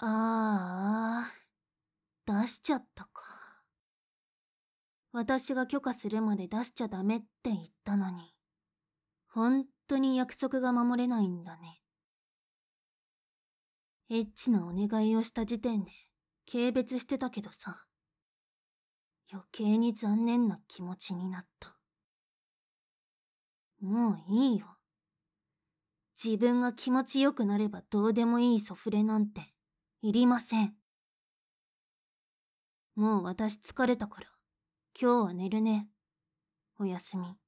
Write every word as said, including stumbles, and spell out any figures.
ああ、出しちゃったか。私が許可するまで出しちゃダメって言ったのに。本当に約束が守れないんだね。エッチなお願いをした時点で軽蔑してたけどさ。余計に残念な気持ちになった。もういいよ。自分が気持ちよくなればどうでもいいソフレなんていりません。もう私疲れたから今日は寝るね。おやすみ。